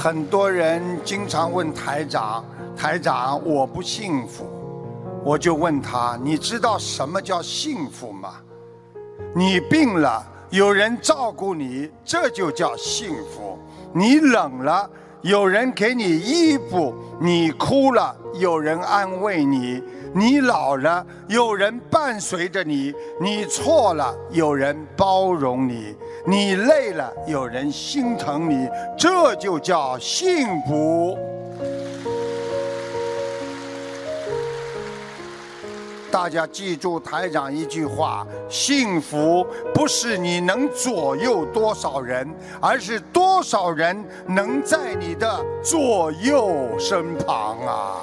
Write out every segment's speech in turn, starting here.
很多人经常问台长：“台长，我不幸福。”我就问他：“你知道什么叫幸福吗？你病了，有人照顾你，这就叫幸福；你冷了，有人给你衣服；你哭了，有人安慰你；你老了，有人伴随着你；你错了，有人包容你；你累了，有人心疼你，这就叫幸福。”大家记住台长一句话：幸福不是你能左右多少人，而是多少人能在你的左右身旁啊！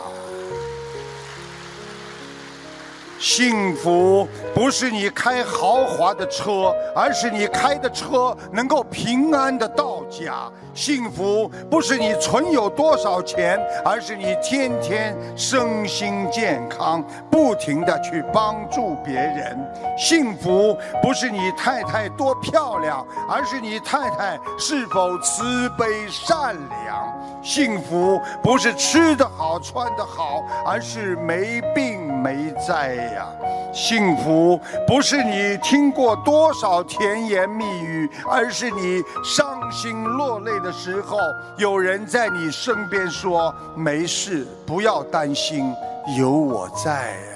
幸福不是你开豪华的车，而是你开的车能够平安的到家。幸福不是你存有多少钱，而是你天天身心健康，不停地去帮助别人。幸福不是你太太多漂亮，而是你太太是否慈悲善良。幸福不是吃得好穿得好，而是没病没灾呀。幸福不是你听过多少甜言蜜语，而是你伤心落泪的时候，有人在你身边说：“没事，不要担心，有我在呀。”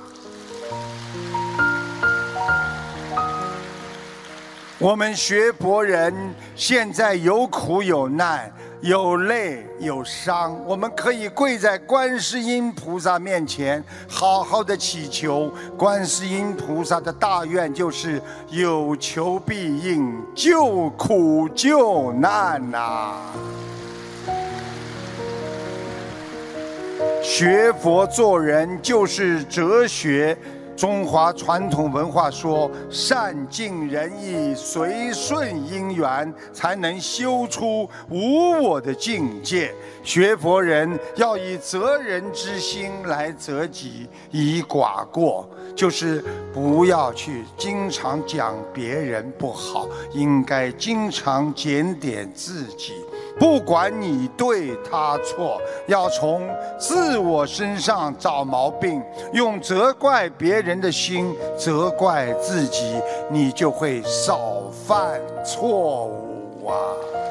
我们学佛人现在有苦有难，有累有伤，我们可以跪在观世音菩萨面前，好好的祈求。观世音菩萨的大愿就是有求必应，救苦救难呐。学佛做人就是哲学。中华传统文化说，善尽人意，随顺因缘，才能修出无我的境界。学佛人要以责人之心来责己，以寡过，就是不要去经常讲别人不好，应该经常检点自己。不管你对他错，要从自我身上找毛病，用责怪别人的心责怪自己，你就会少犯错误啊。